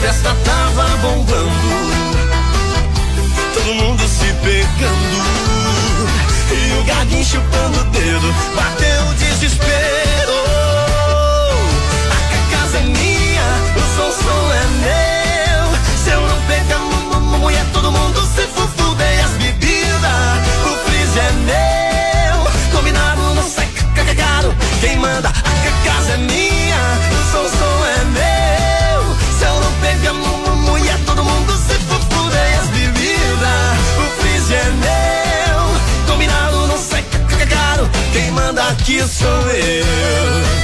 festa tava bombando, todo mundo se pegando, e o gaguinho chupando o dedo, bateu o desespero. A casa é minha, o som é meu, se eu não pegar mulher, todo mundo se fufuda, e as bebidas, o freezer é meu, combinado não sai caro, quem manda, a casa é minha, o som é meu, se eu não pegar mulher, todo mundo se fufuda, e as bebidas, o freezer é meu, combinado não sai caro, quem manda aqui sou eu.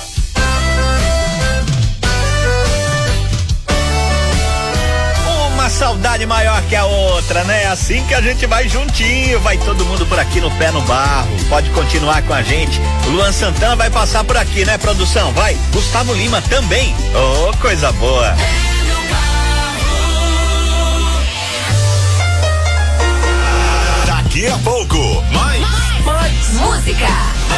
Saudade maior que a outra, né? Assim que a gente vai juntinho, vai todo mundo por aqui no Pé no Barro. Pode continuar com a gente. O Luan Santana vai passar por aqui, né, produção? Vai. Gustavo Lima também. Oh, coisa boa. Daqui a pouco, mais música.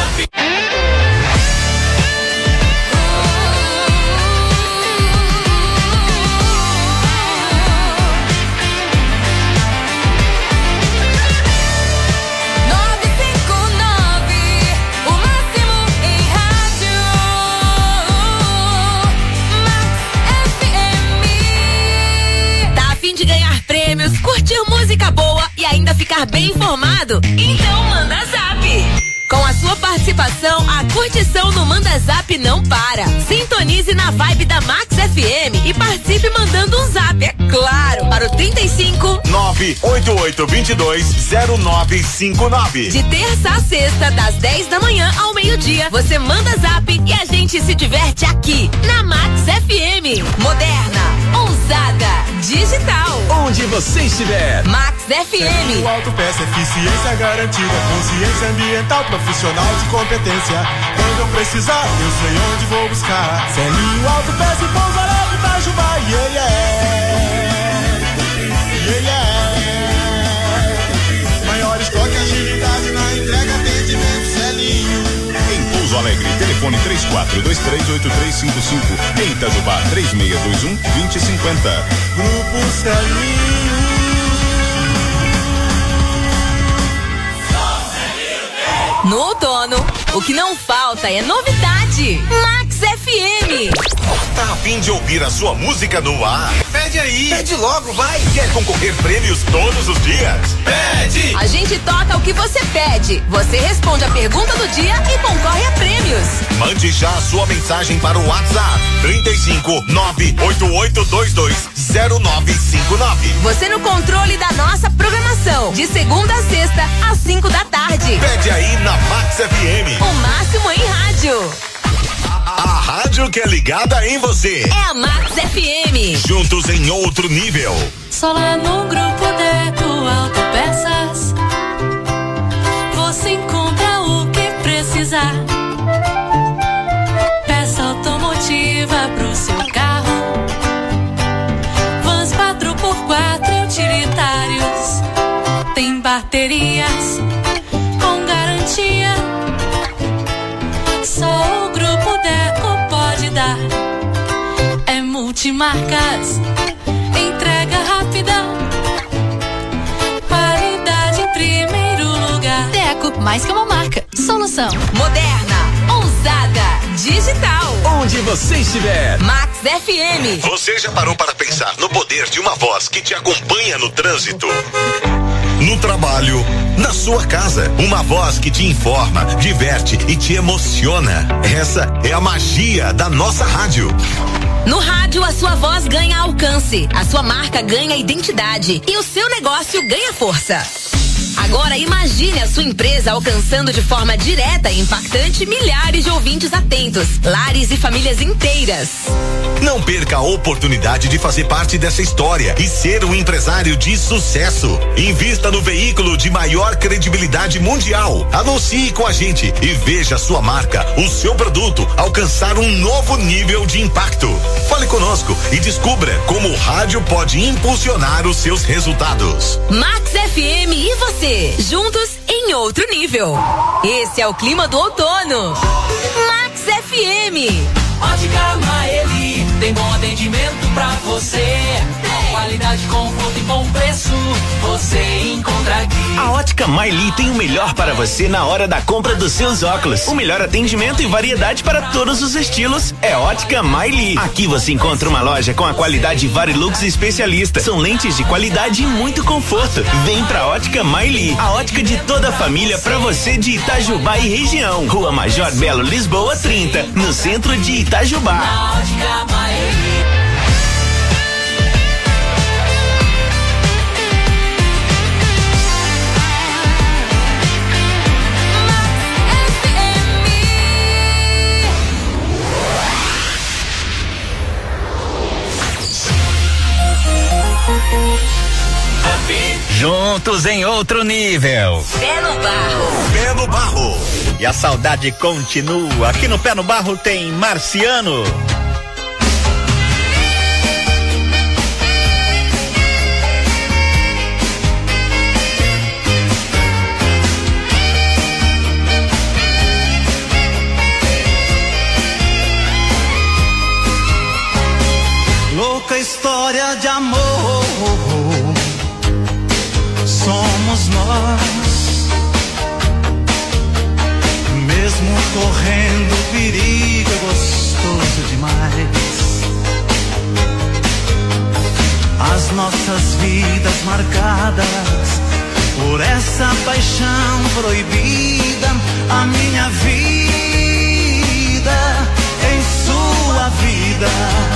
Curtir música boa e ainda ficar bem informado? Então manda Zap! Com a sua participação, a curtição no Manda Zap não para. Sintonize na vibe da Max FM e participe mandando um zap, é claro, para o 35 988220959. De terça a sexta, das 10 da manhã ao meio-dia, você manda Zap e a gente se diverte aqui na Max FM. Moderna, ousada, digital. Onde você estiver. Max FM. O Autopeça, eficiência garantida, consciência ambiental, profissional de competência. Quando eu precisar, eu sei onde vou buscar. Celinho Autopeça e Pouso Alegre, Itajubá, yeah, yeah. Maior estoque, agilidade na entrega, atendimento, Celinho. Em Pouso Alegre, telefone 34238355. Em Itajubá, 3621-2050. Grupo Celinho. No outono, o que não falta é novidade. Max FM. Tá a fim de ouvir a sua música no ar? Pede aí. Pede logo, vai. Quer concorrer prêmios todos os dias? Pede. A gente toca o que você pede. Você responde a pergunta do dia e concorre a prêmios. Mande já a sua mensagem para o WhatsApp 35988220959. Você no controle da nossa programação, de segunda a sexta, às 5 da tarde. Pede aí na Max FM. O máximo em rádio. A rádio que é ligada em você. É a Max FM. Juntos em outro nível. Só lá no Grupo Deco Autopeças você encontra o que precisar. Peça automotiva pro seu carro, vans 4x4 utilitários, tem baterias com garantia. Só o Grupo Deco pode dar. É multimarcas, entrega rápida, qualidade em primeiro lugar. Deco, mais que uma marca, solução. Moderna, ousada, digital. Onde você estiver. Max FM. Você já parou para pensar no poder de uma voz que te acompanha no trânsito? No trabalho, na sua casa, uma voz que te informa, diverte e te emociona. Essa é a magia da nossa rádio. No rádio, a sua voz ganha alcance, a sua marca ganha identidade e o seu negócio ganha força. Agora imagine a sua empresa alcançando de forma direta e impactante milhares de ouvintes atentos, lares e famílias inteiras. Não perca a oportunidade de fazer parte dessa história e ser um empresário de sucesso. Invista no veículo de maior credibilidade mundial. Anuncie com a gente e veja a sua marca, o seu produto alcançar um novo nível de impacto. Fale conosco e descubra como o rádio pode impulsionar os seus resultados. Max FM e você, juntos em outro nível. Esse é o clima do outono. Max FM. Ótica Maeli, Tem bom atendimento pra você. Qualidade, conforto e bom preço. Você encontra aqui. A Ótica Maili tem o melhor para você na hora da compra dos seus óculos. O melhor atendimento e variedade para todos os estilos é Ótica Maili. Aqui você encontra uma loja com a qualidade Varilux especialista. São lentes de qualidade e muito conforto. Vem pra Ótica Maili, a ótica de toda a família pra você de Itajubá e região. Rua Major Belo, Lisboa 30, no centro de Itajubá. Na Ótica Maili. Juntos em outro nível. Pé no Barro. Pé no Barro. E a saudade continua. Aqui no Pé no Barro tem Marciano. Louca história de amor, somos nós, mesmo correndo perigo, é gostoso demais. As nossas vidas marcadas por essa paixão proibida, a minha vida em sua vida.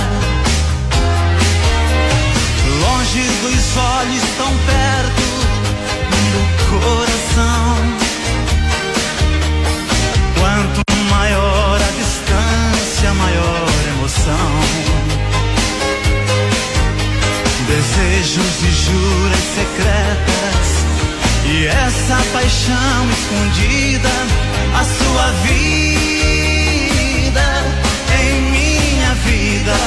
Longe dos olhos, tão perto do coração. Quanto maior a distância, maior a emoção. Desejos e juras secretas, e essa paixão escondida, a sua vida em minha vida.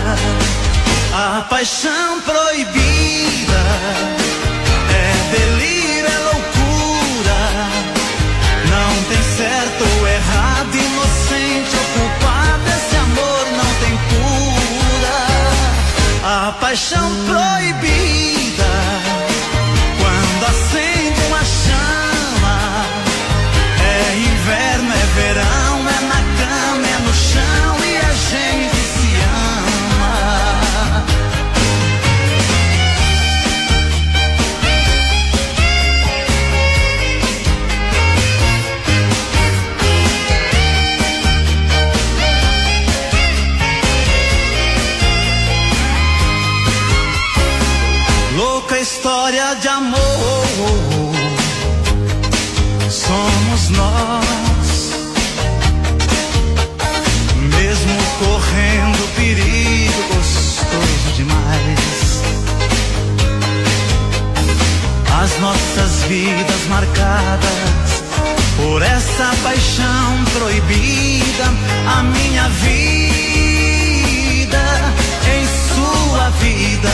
A paixão proibida é delírio, é loucura. Não tem certo ou errado, inocente ou culpado. Esse amor não tem cura. A paixão proibida, quando acende uma chama, é inverno, é verão, é na cama, é no chão, e a gente se ama. Louca história de amor, somos nós, mesmo correndo perigo, gostoso demais. As nossas vidas marcadas por essa paixão proibida, a minha vida em sua vida.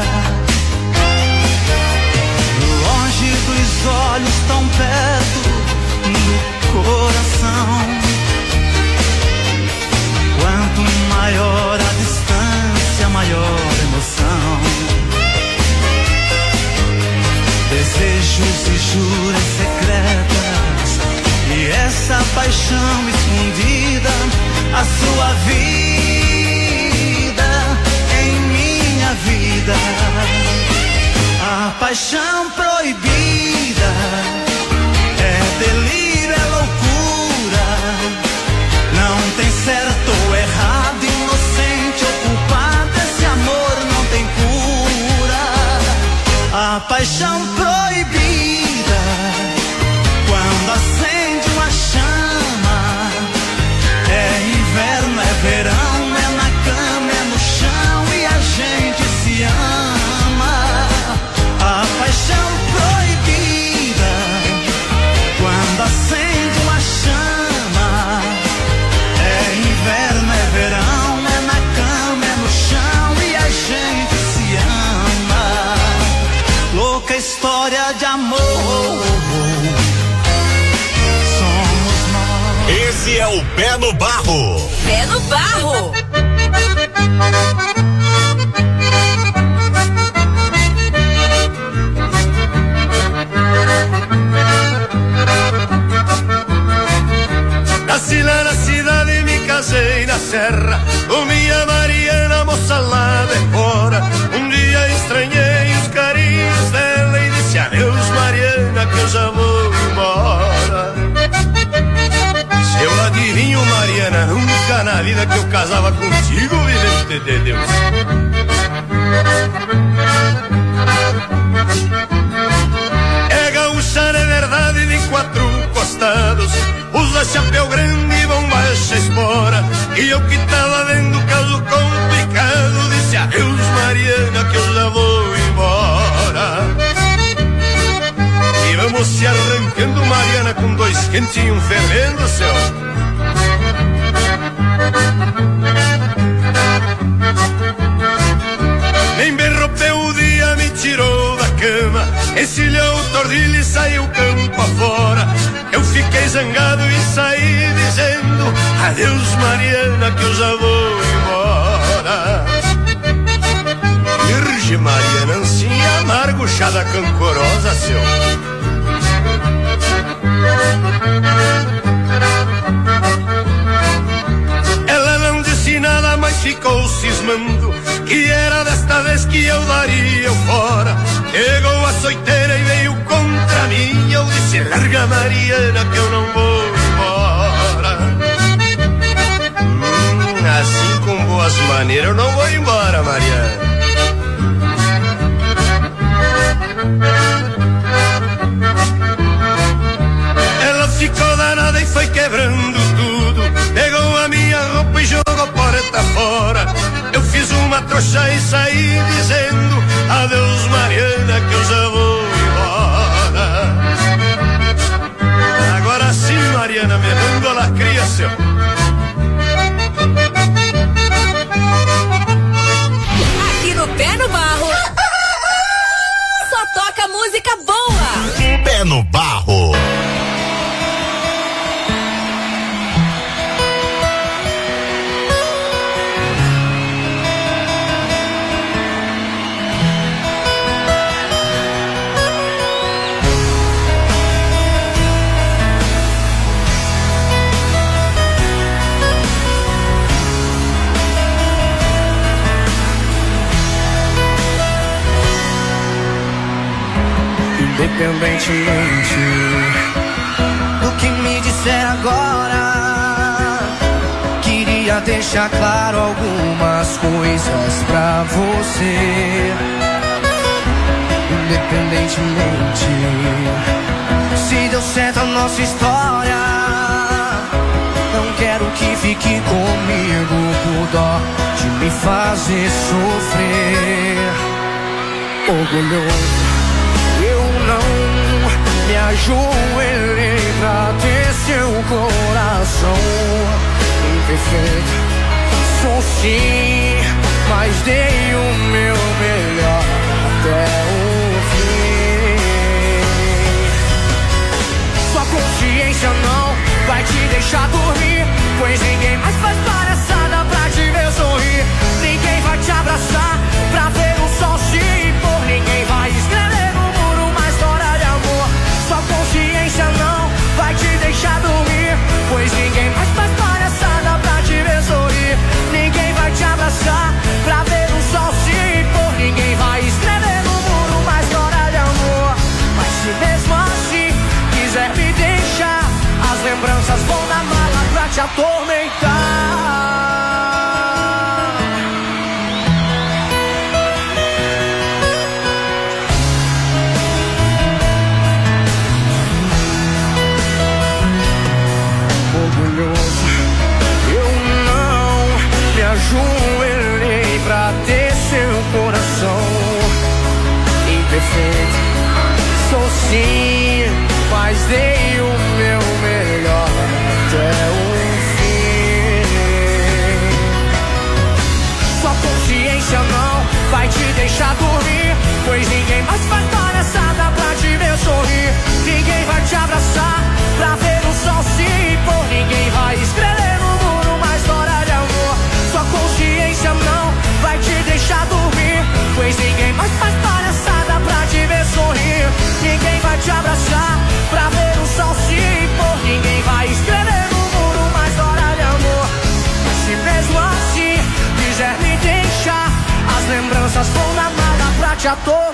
Longe dos olhos, tão perto do coração. Quanto maior a distância, maior a emoção. Desejos e juras secretas, e essa paixão escondida, a sua vida em minha vida. A paixão proibida é delírio, é loucura. Não tem certo ou errado, inocente ou culpado. Esse amor não tem cura. A paixão proibida, quando acende uma chama, é inverno, é verão, é na cama, é no chão, e a gente se ama. A paixão proibida, quando acende uma chama, é inverno, é verão, é na cama, é no chão, e a gente se ama. Louca história de amor, somos nós. Esse é o Pé no Barro. Pé no Barro. Nasci lá na cidade e me casei na serra, com minha Mariana, moça lá de fora. Um dia estranhei os carinhos dela e disse adeus, Mariana, que eu já vou embora. Se eu adivinho, Mariana, nunca na vida que eu casava contigo, vidente de Deus. É gaúcha, é verdade, de 4 costados, usa chapéu grande e bombacha espora. E eu que tava vendo o caso complicado, disse adeus, Mariana, que eu já vou embora. E vamos se arrancando, Mariana, com 2 quentes e um fervendo, céu. Nem berropeu o dia, me tirou da cama, encilhou o tordilho e saiu campo afora. Eu fiquei zangado e saí dizendo adeus, Mariana, que eu já vou embora. Virgem Mariana, ancinha amargo, chada cancorosa, seu. Ela não disse nada, mas ficou cismando que era desta vez que eu daria o fora. Chegou a açoiteira e veio contra mim, eu disse larga, Mariana, que eu não vou embora. Assim com boas maneiras eu não vou embora, Mariana. Ela ficou danada e foi quebrando tudo, pegou a minha roupa e jogou porta fora. Eu fiz uma trouxa e saí dizendo adeus, Mariana, que eu já vou embora. Agora sim, Mariana, me manda a lacria, seu. Aqui no Pé no Barro só toca música boa. Pé no Barro. Independentemente do que me disser agora, queria deixar claro algumas coisas pra você. Independentemente se deu certo a nossa história, não quero que fique comigo por dó de me fazer sofrer. Orgulhoso, não me ajoelhei pra ter seu coração imperfeito. Sou sim, mas dei o meu melhor até o fim. Sua consciência não vai te deixar dormir, pois ninguém mais faz palhaçada pra te ver sorrir. Ninguém vai te abraçar pra ver o sol se pôr. Ninguém vai escrever no muro uma história de amor. Sua consciência não vai te deixar dormir, pois ninguém mais faz palhaçada pra te ver sorrir. Ninguém vai te abraçar pra ver o sol se pôr. Ninguém vai escrever no muro uma história de amor. Mas se mesmo assim quiser me deixar, as lembranças vão na mala pra te atormentar. Orgulhoso, eu não me ajoelhei pra ter seu coração imperfeito. Sou sim, mas dei o meu melhor até o fim. te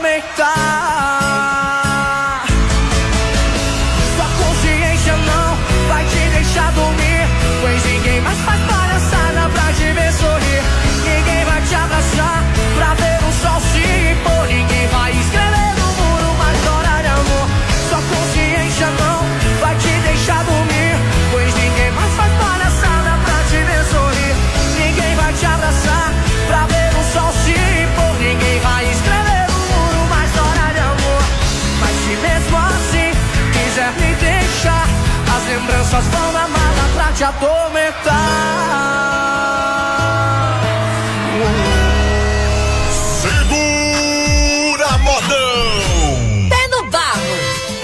atormentar. Sua consciência não vai te deixar dormir, pois ninguém mais faz palhaçada pra te ver sorrir. Ninguém vai te abraçar pra ver o sol se pôr. Ninguém vai escrever no muro uma história de amor. Sua consciência não vai te deixar dormir, pois ninguém mais faz palhaçada pra te ver sorrir. Ninguém vai te abraçar pra ver o sol se pôr. Ninguém vai escrever no muro uma história de amor. Mas se mesmo assim quiser me deixar, as lembranças vão na mala pra te atormentar. Segura, modão! Pé no barro.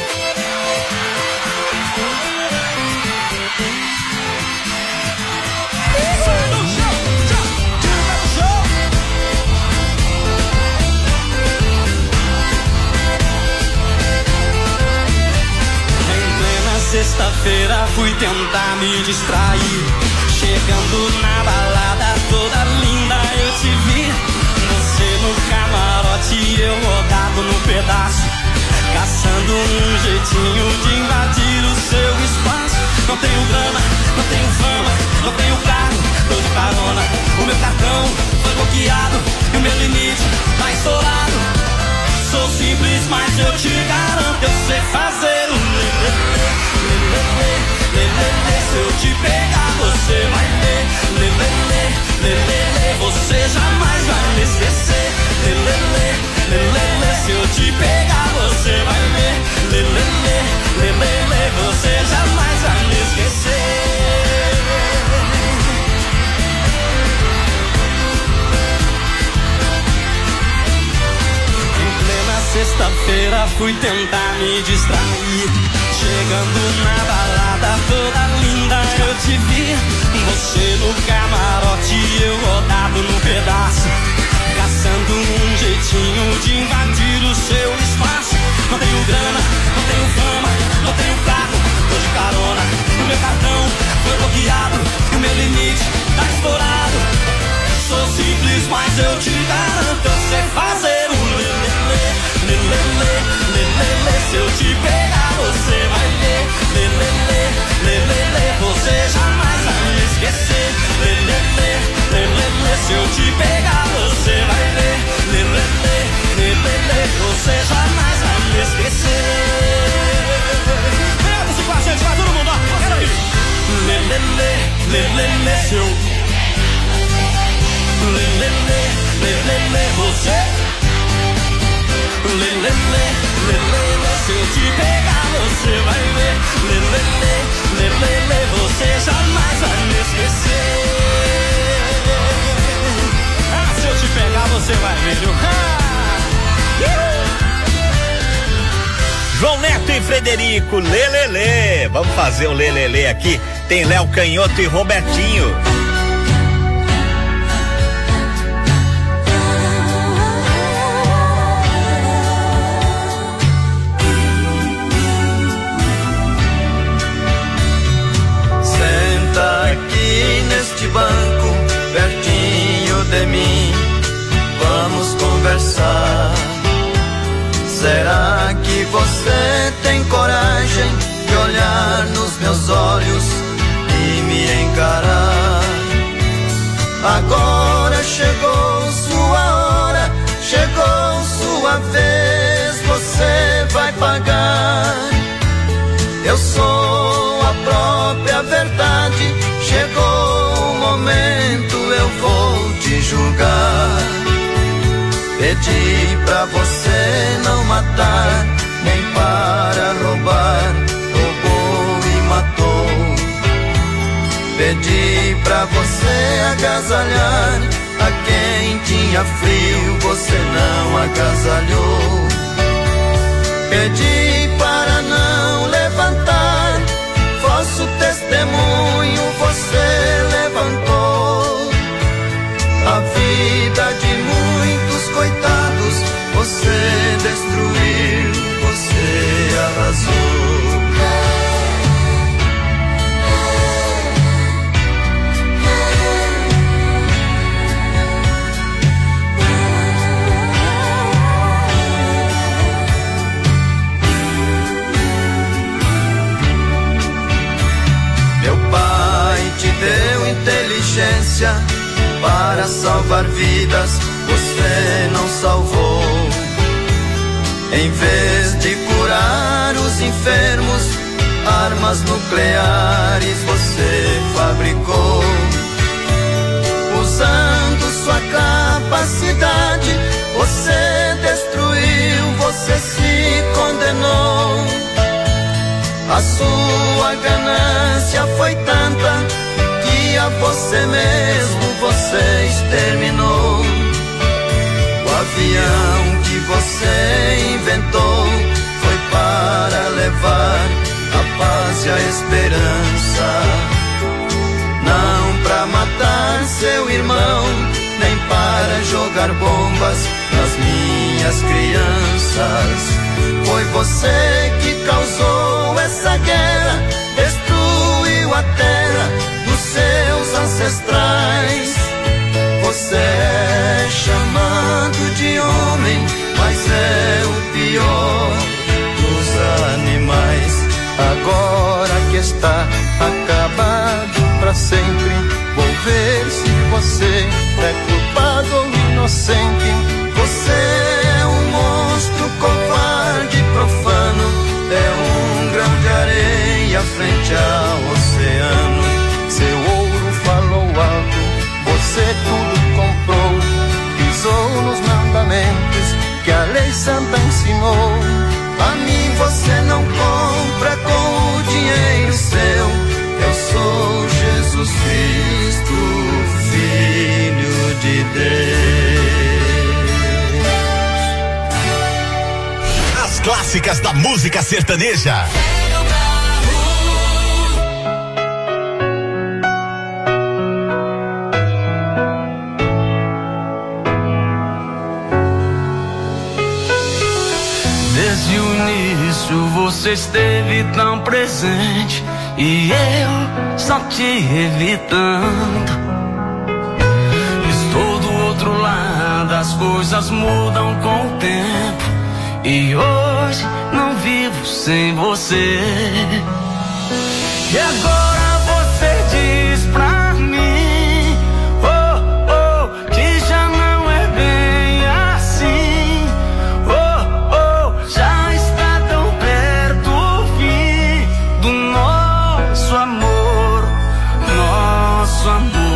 Sexta-feira fui tentar me distrair, chegando na balada toda linda eu te vi. Você no camarote, eu rodado no pedaço, caçando um jeitinho de invadir o seu espaço. Não tenho grana, não tenho fama, não tenho carro, tô de carona. O meu cartão foi bloqueado e o meu limite tá estourado. Sou simples, mas eu te garanto, eu sei fazer um lelele. Se eu te pegar, você vai ver. Você jamais vai me esquecer. Se eu te pegar, você vai ver. Você jamais vai me esquecer. Em plena sexta-feira fui tentar me distrair, chegando na balada toda linda eu te vi. Você no camarote, eu rodado no pedaço, caçando um jeitinho de invadir o seu espaço. Não tenho grana, não tenho fama, não tenho carro, tô de carona. O meu cartão foi bloqueado e o meu limite tá estourado. Sou simples, mas eu te garanto, eu sei fazer um lelele. Se eu te pegar, você vai ver. Você jamais vai me esquecer. Se eu te pegar, você vai ver. Você jamais vai me esquecer. Pega-se com a gente, vai todo mundo, ó, quero ir. Se eu você. Se eu te pegar, você vai ver. Você jamais vai me esquecer. Ah, se eu te pegar, você vai ver, viu? João Neto e Frederico, lelele. Vamos fazer o lelele aqui. Tem Léo Canhoto e Robertinho. Neste banco, pertinho de mim, vamos conversar. Será que você tem coragem de olhar nos meus olhos e me encarar? Agora chegou sua hora, chegou sua vez, você vai pagar. Eu sou a própria verdade, chegou o momento, eu vou te julgar. Pedi pra você não matar, nem para roubar, roubou e matou. Pedi pra você agasalhar a quem tinha frio, você não agasalhou. Pedi para não levantar, falso testemunho você levantou. A vida de muitos coitados você destruiu, você arrasou. urgência para salvar vidas, você não salvou. Em vez de curar os enfermos, armas nucleares você fabricou. Usando sua capacidade, você destruiu, você se condenou. A sua ganância foi tanta que a você mesmo você exterminou. O avião que você inventou foi para levar a paz e a esperança, não para matar seu irmão, nem para jogar bombas nas minhas crianças. Foi você que causou essa guerra, destruiu a terra dos seus ancestrais. Você é chamado de homem, mas é o pior dos animais. Agora que está acabado pra sempre, vou ver se você é culpado ou inocente. Você é um monstro covarde, profano, é um grão de areia frente ao oceano. Seu ouro falou alto, você tudo comprou, pisou nos mandamentos que a lei santa ensinou. A mim você não compra com o dinheiro seu. Eu sou Jesus Cristo, Filho de Deus. As clássicas da música sertaneja. Desde o início você esteve tão presente e eu só te evitando. Estou do outro lado, as coisas mudam com o tempo e hoje não vivo sem você. E agora você diz pra mim, oh, oh, que já não é bem assim. Oh, oh, já está tão perto o fim do nosso amor, nosso amor.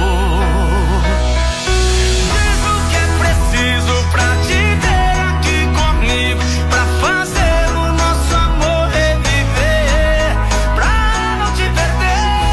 Diz o que é preciso pra te ter aqui comigo, pra fazer o nosso amor reviver, pra não te perder.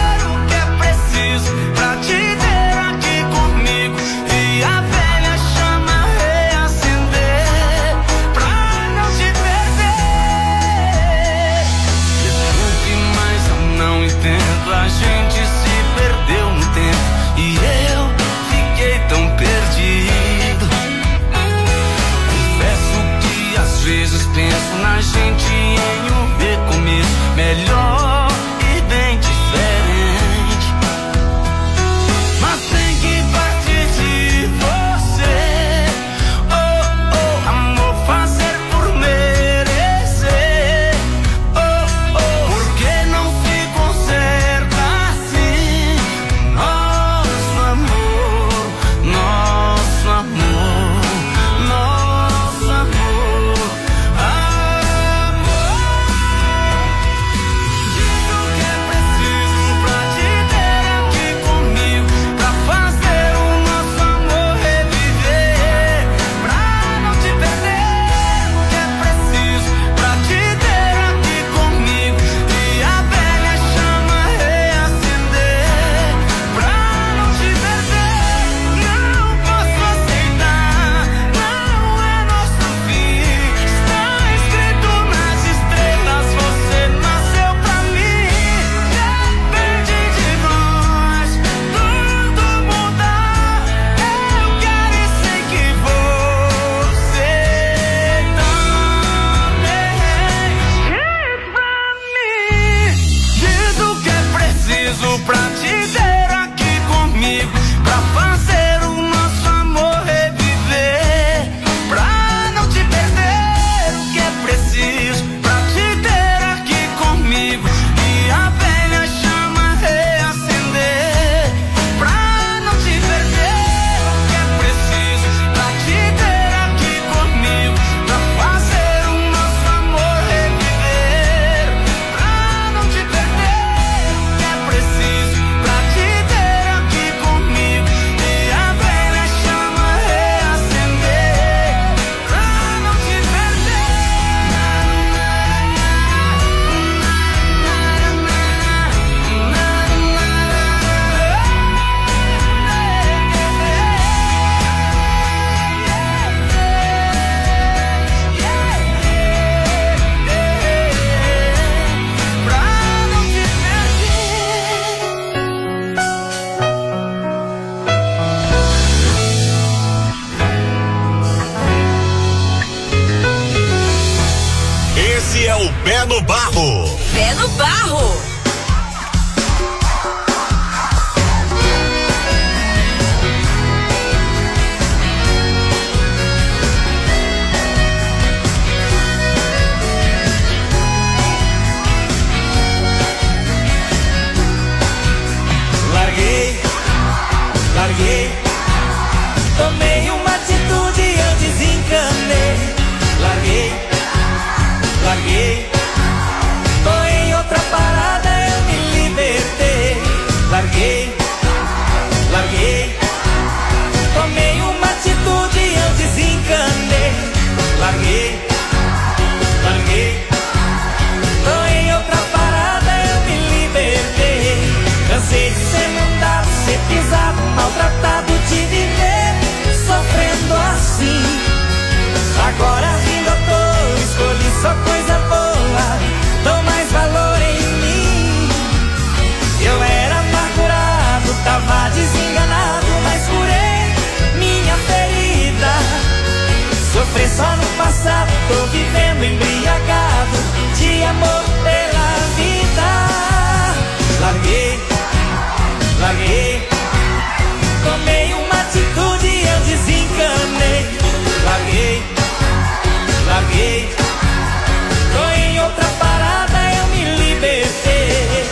ser pisado, maltratado, de viver sofrendo assim. Agora rindo à toa, escolhi só coisa boa, dou mais valor em mim. Eu era amargurado, tava desenganado, mas curei minha ferida. Sofri só no passado, tô vivendo embriagado de amor pela vida. Larguei, larguei, tomei uma atitude, eu desencanei. Larguei, larguei, tô em outra parada, eu me libertei.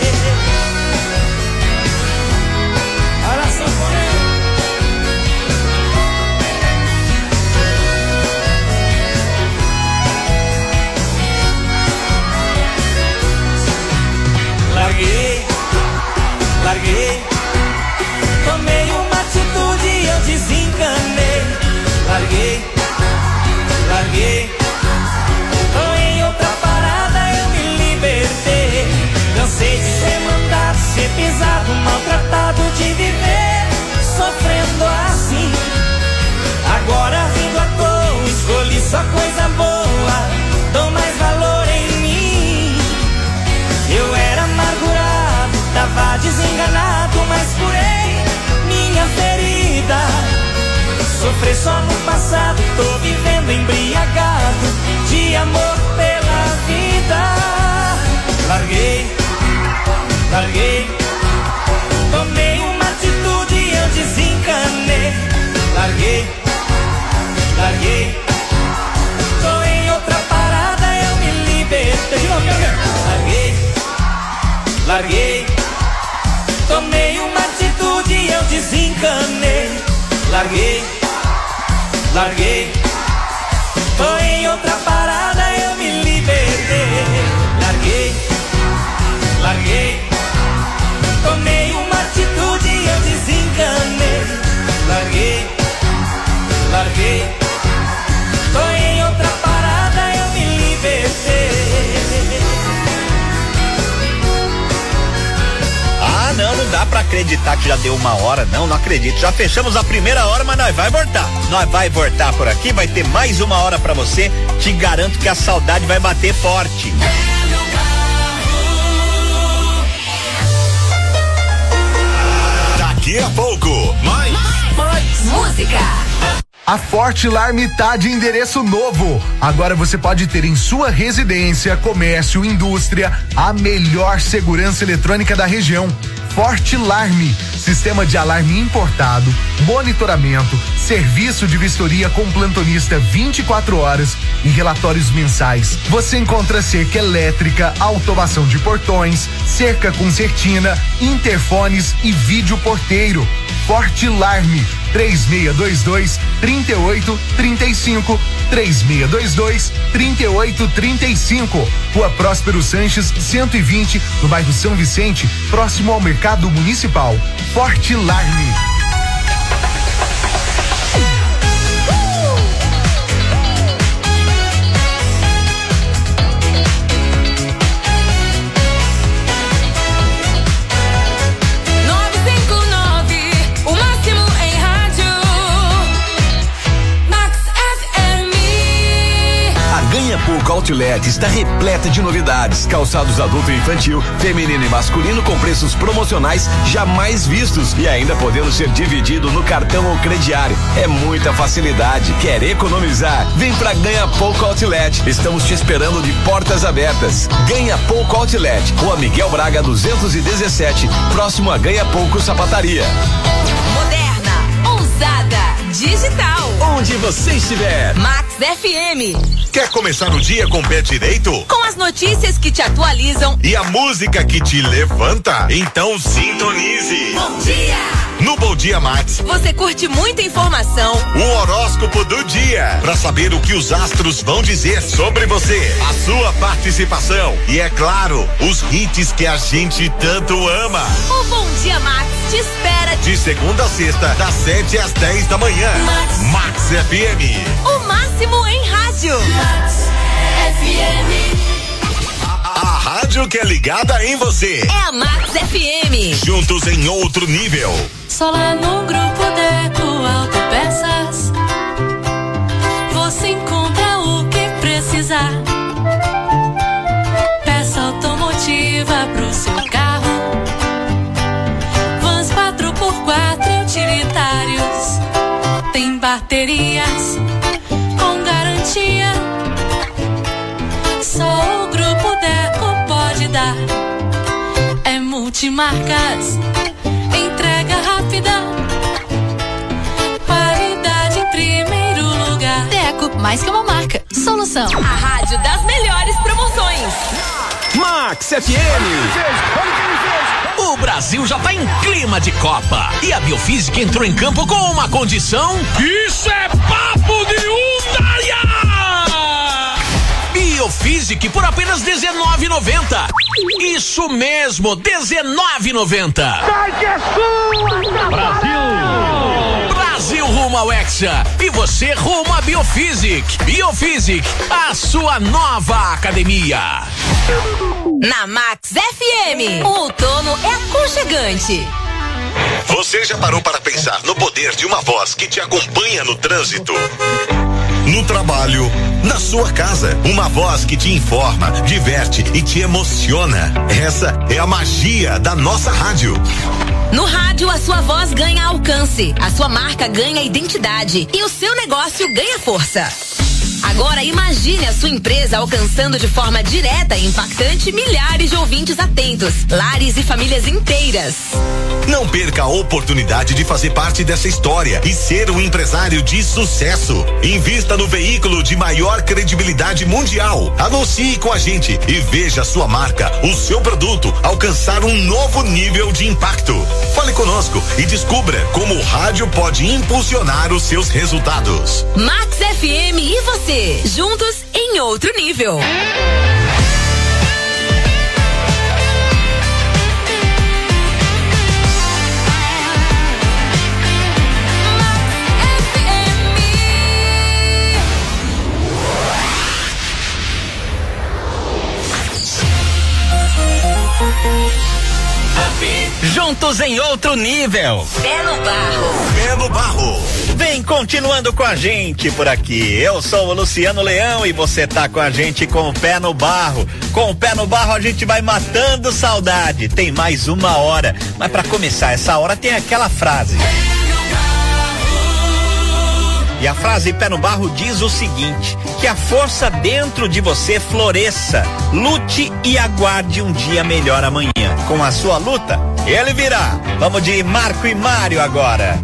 Olha a sanfoneira. Larguei, larguei, tomei uma atitude, eu desencanei. Larguei, larguei, tô em outra parada, eu me libertei. Cansei de ser mandado, ser pisado, maltratado, de viver sofrendo assim. Agora rindo à toa, escolhi só coisa boa, dou mais valor em mim. Eu era amargurado, tava desenganado, mas curei minha ferida. Sofri só no passado, tô vivendo embriagado de amor pela vida. Larguei, larguei, tomei uma atitude, eu desencanei. Larguei, larguei, tô em outra parada, eu me libertei. Larguei, larguei, tomei uma atitude, eu desencanei. Larguei, larguei, tô em outra parada, eu me libertei. Larguei, larguei, tomei uma atitude, eu desencanei. Larguei, larguei, tô em outra parada, eu me libertei. Ah, não dá pra acreditar que já deu 1 hora, não acredito. Já fechamos a primeira hora, mas nós vai voltar. Nós vai voltar por aqui, vai ter mais 1 hora pra você. Te garanto que a saudade vai bater forte. Daqui a pouco, mais música. A Forte Larme tá de endereço novo. Agora você pode ter em sua residência, comércio, indústria, a melhor segurança eletrônica da região. Forte Larme, sistema de alarme importado, monitoramento, serviço de vistoria com plantonista 24 horas e relatórios mensais. Você encontra cerca elétrica, automação de portões, cerca com certina, interfones e vídeo porteiro. Forte Larme, 3622-3835, 3622-3835. Rua Próspero Sanches, 120, no bairro São Vicente, próximo ao Mercado Municipal. Forte Larme. Pouco Outlet está repleta de novidades, calçados adulto e infantil, feminino e masculino com preços promocionais jamais vistos e ainda podendo ser dividido no cartão ou crediário. É muita facilidade. Quer economizar? Vem pra Ganha Pouco Outlet. Estamos te esperando de portas abertas. Ganha Pouco Outlet, Rua Miguel Braga 217, próximo a Ganha Pouco Sapataria. Moderna, ousada, digital. Onde você estiver. Max FM. Quer começar o dia com o pé direito? Com as notícias que te atualizam e a música que te levanta? Então sintonize. Bom dia! No Bom Dia Max, você curte muita informação. O horóscopo do dia, para saber o que os astros vão dizer sobre você, a sua participação e, é claro, os hits que a gente tanto ama. O Bom Dia Max te espera de segunda a sexta, das 7 às 10 da manhã. Max FM. O máximo em rádio. Max FM. A rádio que é ligada em você. É a Max FM. Juntos em outro nível. Só lá no Grupo Deco Autopeças você encontra o que precisar. Peça automotiva pro seu carro, vans 4x4 utilitários, tem baterias com garantia. Só o Grupo Deco pode dar. É multimarcas, entrega rápida, qualidade em primeiro lugar. Deco, mais que uma marca, solução. A rádio das melhores promoções. Max FM. O Brasil já tá em clima de Copa e a Biofísica entrou em campo com uma condição. Isso é papo de Undaia! Biofísica por apenas R$19,90. Isso mesmo, R$19,90. Brasil rumo ao Hexa e você rumo a Biofísica. Biofísica, a sua nova academia. Na Max FM, o outono é aconchegante. Você já parou para pensar no poder de uma voz que te acompanha no trânsito? No trabalho, na sua casa, uma voz que te informa, diverte e te emociona. Essa é a magia da nossa rádio. No rádio, a sua voz ganha alcance, a sua marca ganha identidade e o seu negócio ganha força. Agora imagine a sua empresa alcançando de forma direta e impactante milhares de ouvintes atentos, lares e famílias inteiras. Não perca a oportunidade de fazer parte dessa história e ser um empresário de sucesso. Invista no veículo de maior credibilidade mundial. Anuncie com a gente e veja a sua marca, o seu produto alcançar um novo nível de impacto. Fale conosco e descubra como o rádio pode impulsionar os seus resultados. Max FM e você, juntos em outro nível. Juntos em outro nível. Pé no barro. Pé no barro. Vem continuando com a gente por aqui. Eu sou o Luciano Leão e você tá com a gente com o Pé no Barro. Com o Pé no Barro a gente vai matando saudade. Tem mais uma hora, mas pra começar essa hora tem aquela frase. E a frase Pé no Barro diz o seguinte: que a força dentro de você floresça, lute e aguarde um dia melhor amanhã. Com a sua luta, ele virá. Vamos de Marco e Mário agora.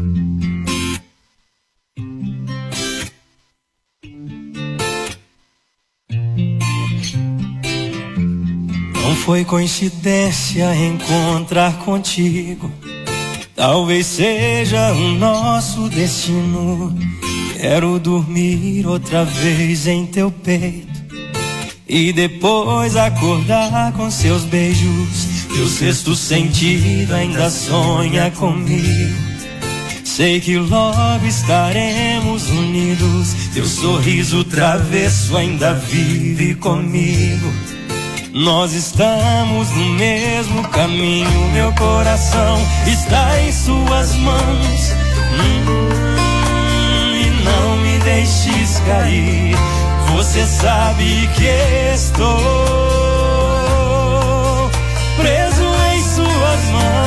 Não foi coincidência encontrar contigo, talvez seja o nosso destino. Quero dormir outra vez em teu peito e depois acordar com seus beijos. Teu sexto sentido ainda sonha comigo. Sei que logo estaremos unidos. Teu sorriso travesso ainda vive comigo. Nós estamos no mesmo caminho. Meu coração está em suas mãos. E não me deixes cair. Você sabe que estou preso em suas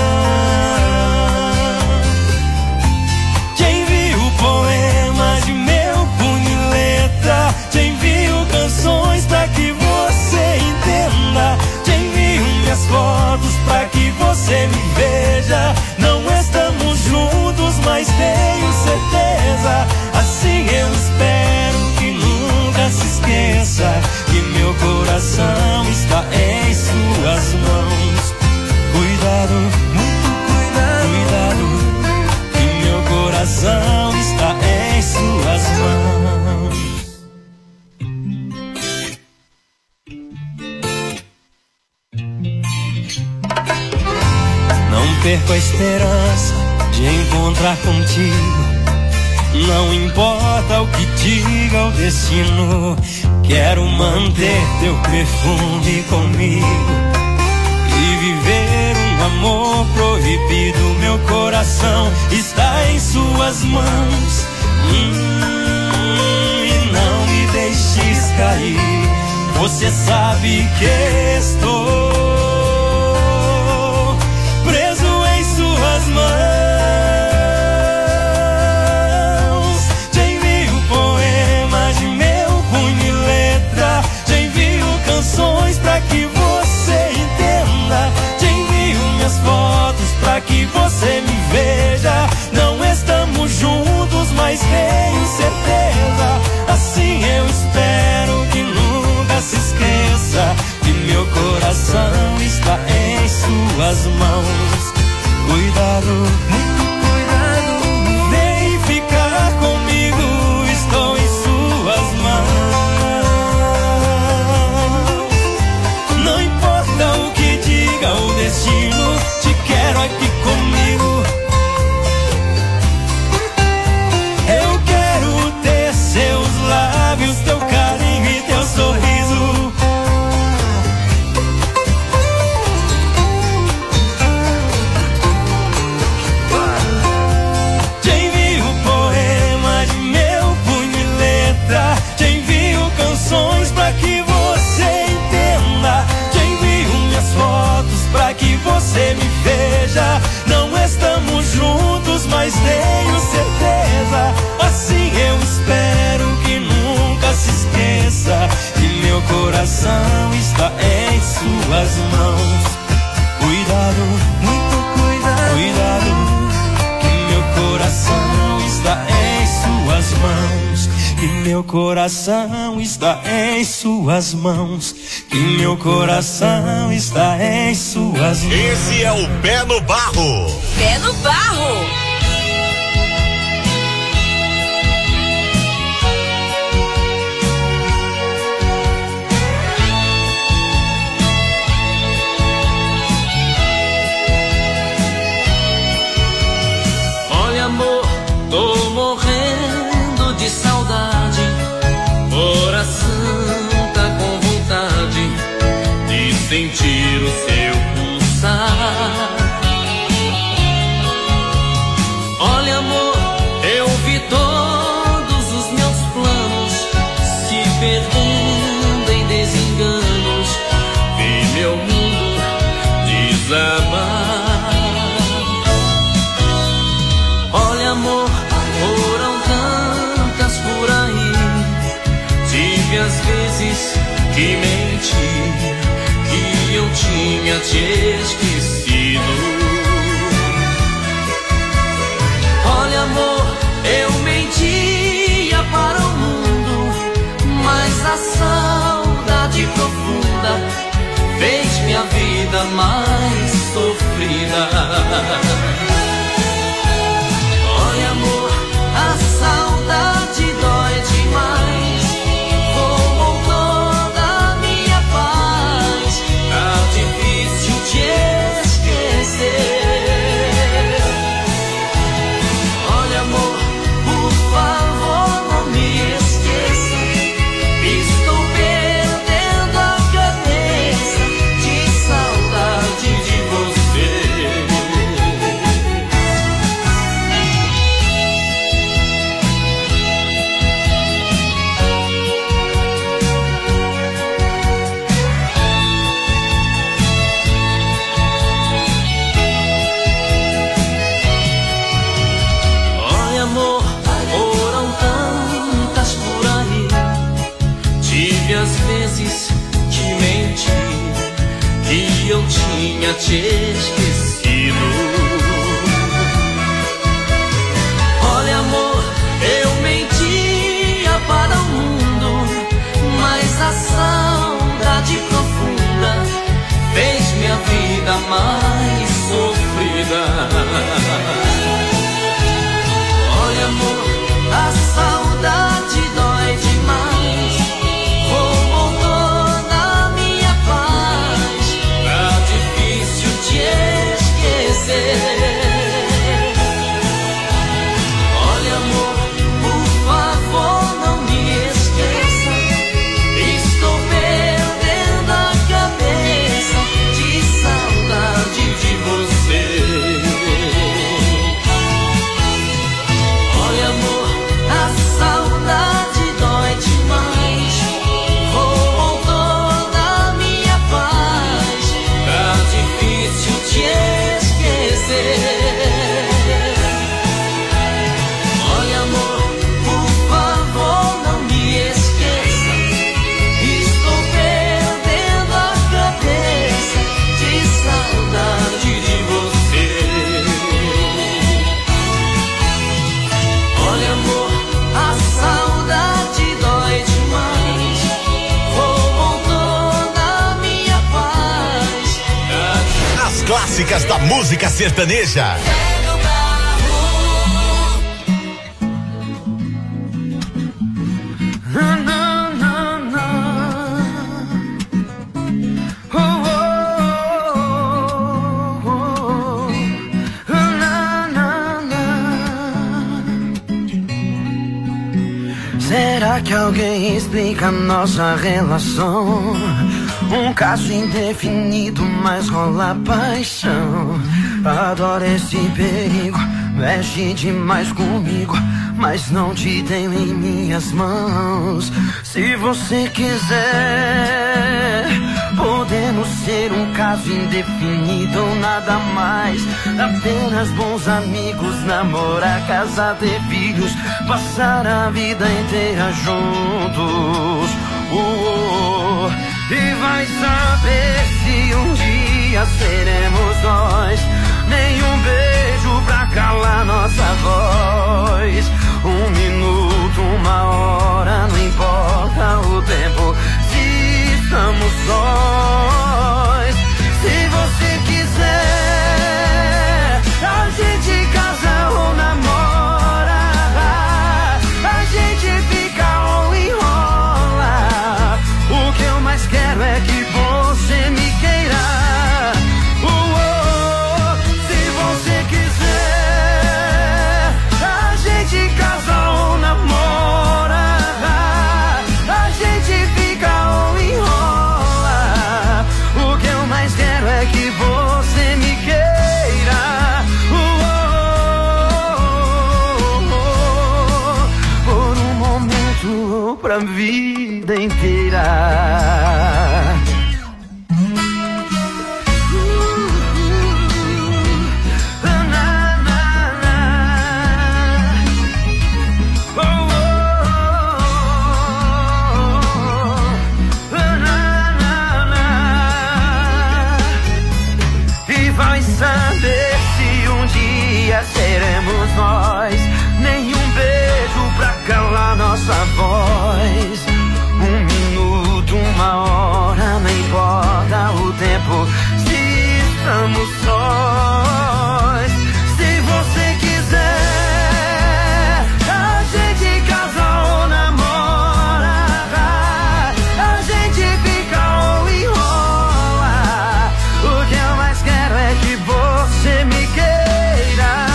mãos. Te envio poemas de meu punho e letra. Te envio canções pra que você entenda. Te envio minhas fotos pra que você me veja. Não estamos juntos, mas tenho certeza. Assim eu espero que nunca se esqueça que meu coração está em suas mãos. Cuidado, muito cuidado, que meu coração está em suas mãos. Não perco a esperança de encontrar contigo. Não importa o que diga o destino, quero manter teu perfume comigo e viver um amor proibido. Meu coração suas mãos. E não me deixes cair. Você sabe que estou preso em suas mãos. Te envio poemas de meu punho e letra. Te envio canções pra que você entenda. Te envio minhas fotos pra que você me veja. Não estamos juntos, mas tenho certeza. Assim eu espero que nunca se esqueça que meu coração está em suas mãos. Cuidado, muito cuidado. Vem ficar comigo, estou em suas mãos. Não importa o que diga o destino, te quero aqui comigo. Eu quero ter seus lábios, teu carinho e teu sorriso. Te envio poemas de meu punho e letra. Te envio canções pra que você entenda. Te envio minhas fotos pra que você me veja. Não estamos juntos, mas tenho certeza. Assim eu espero que nunca se esqueça que meu coração está em suas mãos. Cuidado, muito cuidado. Cuidado, que meu coração está em suas mãos. Que meu coração está em suas mãos. Que meu coração está em suas mãos. Esse é o Pé no Barro. Pé no Barro. Olha, amor, tô morrendo de saudade. Coração tá com vontade de sentir o seu pulsar. Olha, amor, eu vi todos os meus planos se perdendo em desenganos. Vi meu mundo desabar. Olha, amor, foram tantas por aí. Tive às vezes que mentir, que eu tinha te esquecido. Olha, amor, eu mentia para o mundo, mas a saudade profunda fez minha vida mais sofrida. Olha, amor, a saudade dói demais. Roubou toda a minha paz. Tá difícil te esquecer. Olha, amor, por favor, não me esqueça. Estou perdendo a cabeça de saudade de você. Olha, amor, foram tantas por aí. Tive às vezes que mentir, que eu tinha te esquecido. Olha, amor, eu mentia para o mundo, mas a saudade profunda fez minha vida mais sofrida. Olha, amor, a saudade dói demais. Roubou toda a minha paz. Tá difícil te clássicas da música sertaneja. Será que alguém explica nossa relação? Um caso indefinido, mas rola paixão. Adoro esse perigo, mexe demais comigo, mas não te tenho em minhas mãos. Se você quiser, podemos ser um caso indefinido ou nada mais. Apenas bons amigos, namorar, casar, ter filhos, passar a vida inteira juntos. E vai saber se um dia seremos nós. Nenhum beijo pra calar nossa voz. Um minuto, uma hora, não importa o tempo, se estamos sós. Se você quiser, a gente casa ou namora, a gente fica ou enrola. O que eu mais quero é que você me queira. Se você quiser, a gente casa ou namora, a gente fica ou enrola. O que eu mais quero é que você me queira. Por um momento ou pra vida inteira. E vai saber se um dia seremos nós. Nenhum beijo pra calar nossa voz. Um minuto, uma hora, não importa o tempo, se estamos sós. Se você quiser, a gente casa ou namora, a gente fica ou enrola. O que eu mais quero é que você me queira.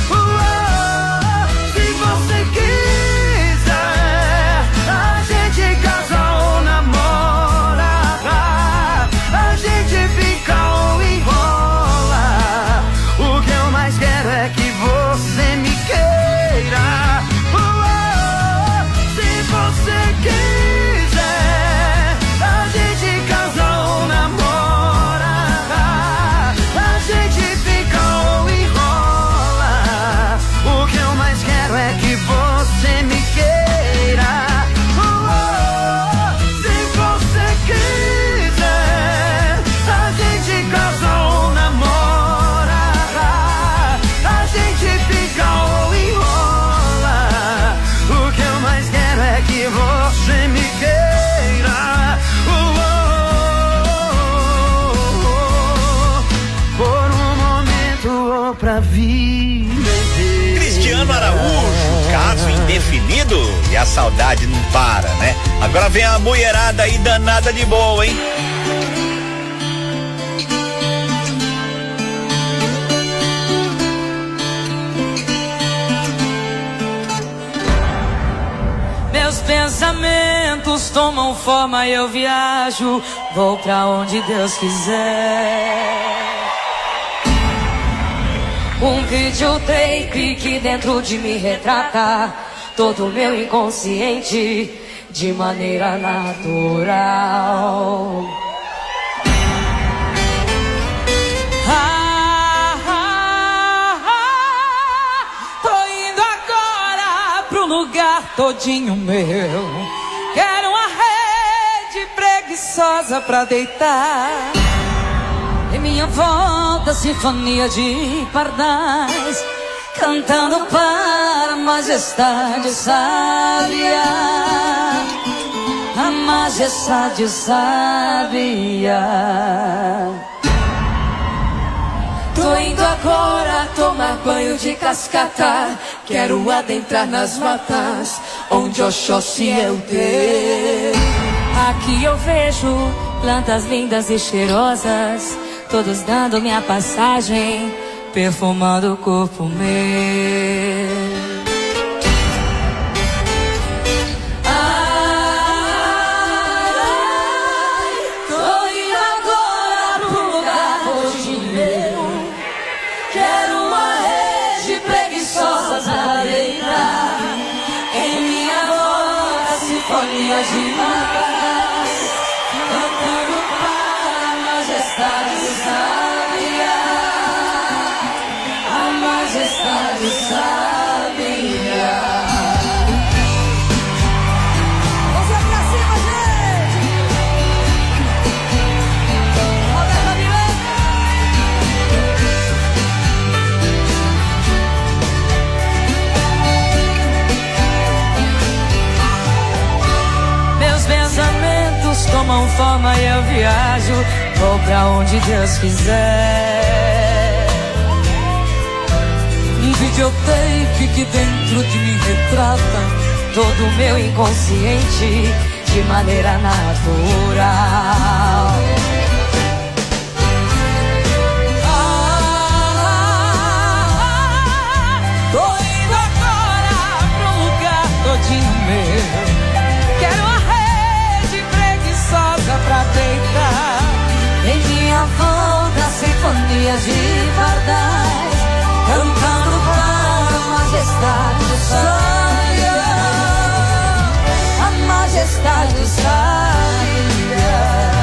Se você quiser, a gente casa ou namora, a gente fica ou enrola. O que eu mais quero é que você me queira. Se você quiser, a gente casa ou namora, a gente fica ou enrola. O que eu mais quero é que você me queira. Se você quiser, a gente casa ou namora, a gente fica ou enrola. O que eu mais quero é que você me queira. Por um momento ou pra vida inteira. Cristiano Araújo, caso indefinido, e a saudade não para, né? Agora vem a mulherada aí danada de boa, hein? Meus pensamentos tomam forma e eu viajo, vou pra onde Deus quiser. Um videotape que dentro de mim retrata todo o meu inconsciente de maneira natural. Tô indo agora pro lugar todinho meu. Quero uma rede preguiçosa pra deitar. Em minha volta, sinfonia de pardais, cantando para a majestade sábia, a majestade sábia. Tô indo agora tomar banho de cascata. Quero adentrar nas matas onde Oxóssi é o Deus. Aqui eu vejo plantas lindas e cheirosas, todos dando minha passagem, perfumando o corpo meu. Sinfonias de matas, cantando para a majestade sábia, a majestade sábia. Vamos lá pra cima, gente! Roberta Miranda! Meus pensamentos tomam forma e eu viajo, vou pra onde Deus quiser. Um videotape que dentro de mim retrata todo o meu inconsciente de maneira natural. Tô indo agora pra um lugar todinho meu. Quero uma rede preguiçosa pra deitar. Em minha volta, sinfonias de pardais, cantando para a majestade sábia, a majestade sábia.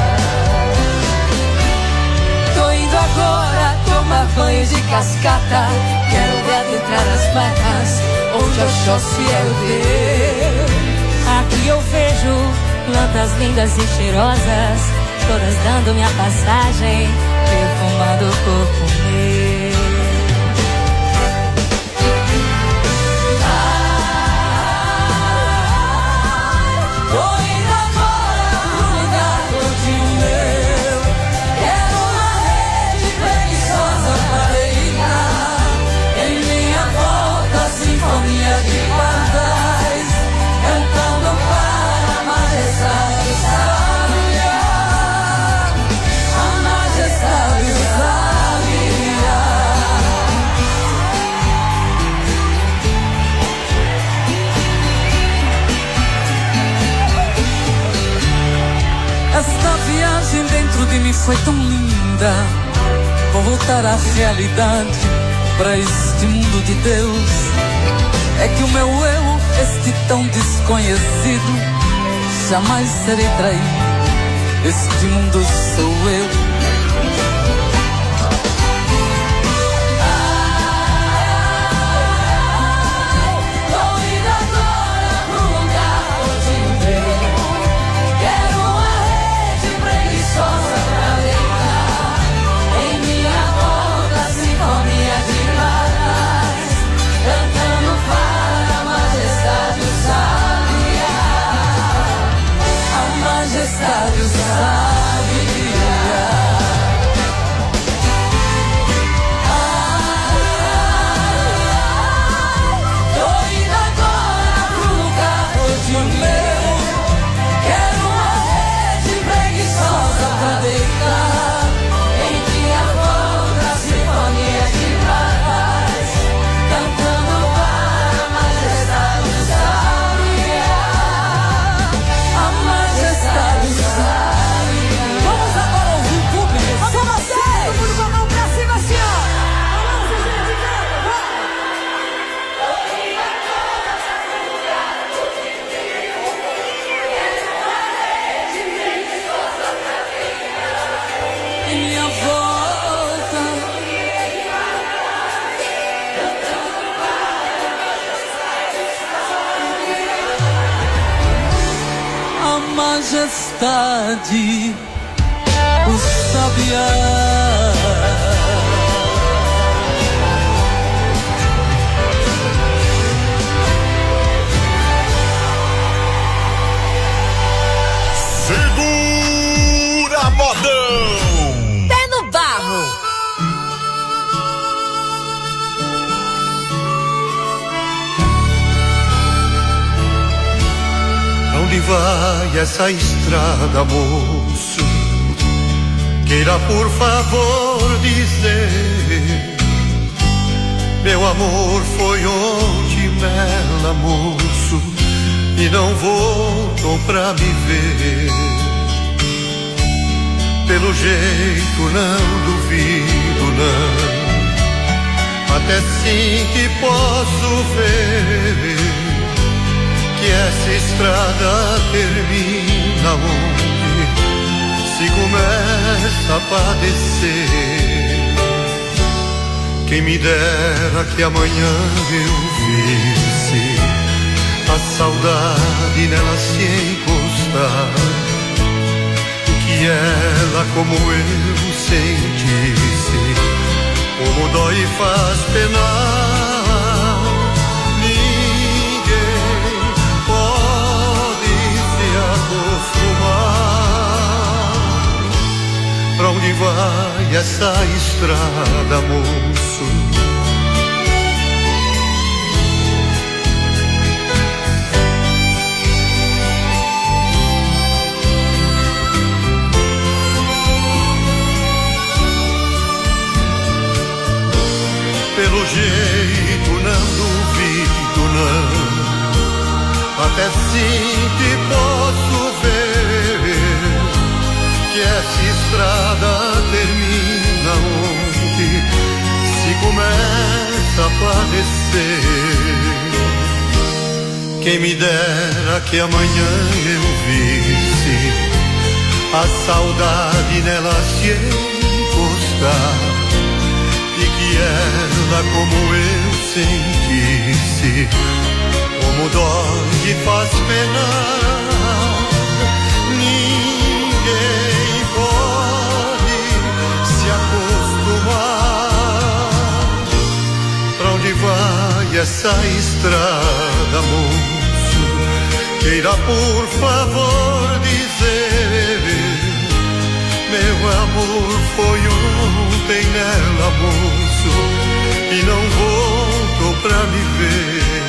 Tô indo agora tomar banho de cascata. Quero adentrar as matas onde Oxóssi é o Deus. Aqui eu vejo plantas lindas e cheirosas, todas dando minha passagem, perfumando o corpo meu. Tô indo agora pro lugar todinho meu. Quero uma rede preguiçosa pra deitar. Em minha volta, sinfonia de pardais, cantando para a majestade sábia, a majestade sábia. Esta viagem dentro de mim foi tão linda. Vou voltar à realidade, pra este mundo de Deus. É que o meu eu, este tão desconhecido, jamais serei traído. Este mundo sou eu. Tô indo agora pro lugar todinho meu. Quero uma rede preguiçosa pra deitar. Em minha volta, sinfonia de matas, cantando para a majestade sábia, a majestade sábia. Tô indo agora pro lugar todinho meu. Quero uma rede preguiçosa pra deitar. Em minha volta, sinfonia de matas, cantando para a majestade sábia, a majestade sábia. Vamos agora ouvir o público. Vamos vocês! Todo mundo com a mão pra cima, assim, ó. Vamos, gente, canta, vai! Em minha volta, a majestade, o sabiá. Segura, modão! Pé no barro. vai essa estrada, moço? Queira por favor dizer, meu amor foi ontem nela, moço, e não voltou pra me ver. Pelo jeito não duvido, não, até sim que posso ver que essa estrada termina onde se começa a padecer. Quem me dera que amanhã eu visse a saudade nela se encostar, que ela como eu sentisse como dói e faz penar. Ninguém pode se acostumar. Pra onde vai essa estrada, moço? Pelo jeito não duvido, não, até sim que posso ver que essa estrada termina onde se começa a padecer. Quem me dera que amanhã eu visse a saudade nela se encostar, e que ela como eu sentisse como dói e faz penar. Ninguém pode se acostumar. Pra onde vai essa estrada, moço? Queira por favor dizer, meu amor foi ontem nela, moço, e não voltou pra me ver.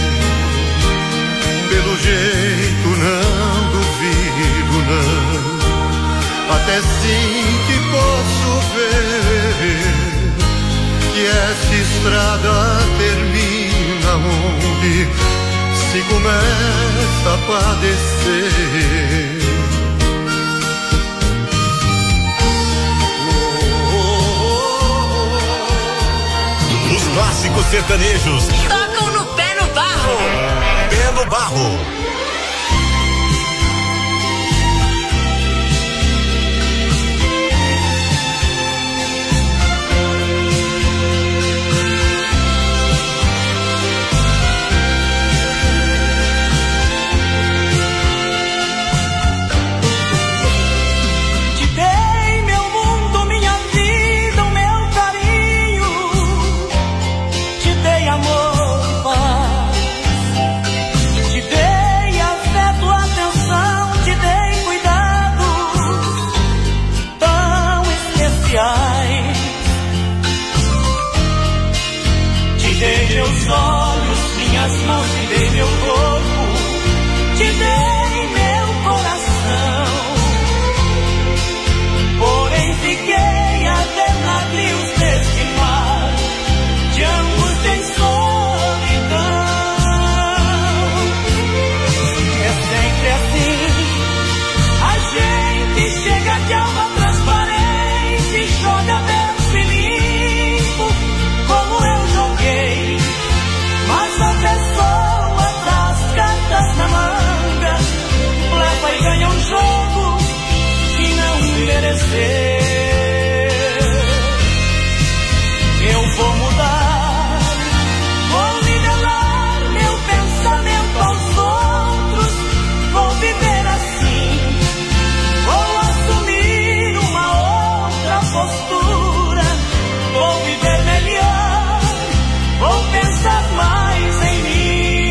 Pelo jeito não duvido, não, até sim que posso ver que essa estrada termina onde se começa a padecer. Os clássicos sertanejos tocam no Pé no Barro. Pé no Barro. Meus olhos, minhas mãos, te dei meu corpo, te dei meu coração. Porém fiquei a ver navios deste mar, de angústia e solidão. É sempre assim, a gente chega de alma transparente, joga dentro e limpo, como eu joguei. Mas a pessoa traz cartas na manga, leva e ganha um jogo que não mereceu. Eu vou mudar, vou nivelar meu pensamento aos outros, vou viver assim, vou assumir uma outra postura, vou viver melhor, vou pensar mais em mim.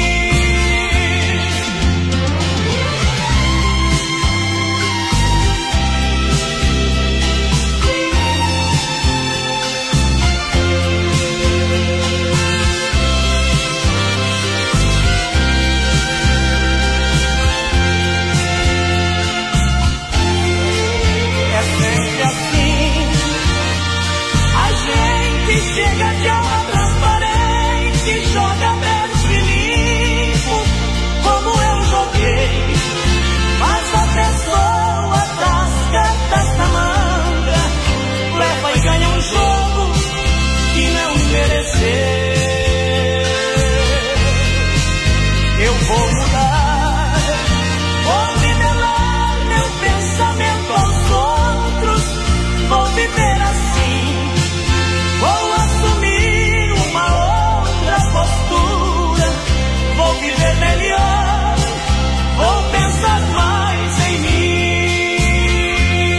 vou mudar, vou nivelar meu pensamento aos outros, vou viver assim, vou assumir uma outra postura, vou viver melhor, vou pensar mais em mim.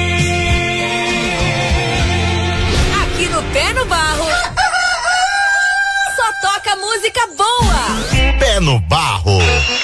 Aqui no Pé no Barro só toca música boa. Pé no Barro.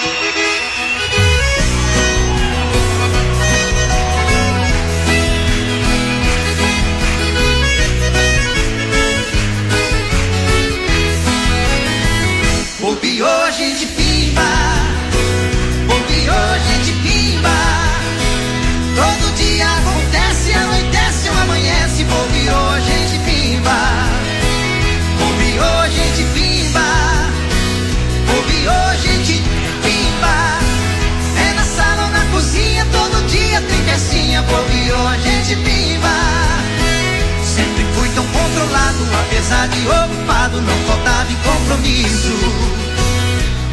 Ouvi hoje de pimba, ouvi hoje de pimba. Todo dia acontece, anoitece ou amanhece. Ouvi hoje de pimba, ouvi hoje de pimba, ouvi hoje de pimba. É na sala ou na cozinha, todo dia tem pecinha. Ouvi hoje de pimba. Sempre fui tão controlado, apesar de ocupado, não faltava em compromisso.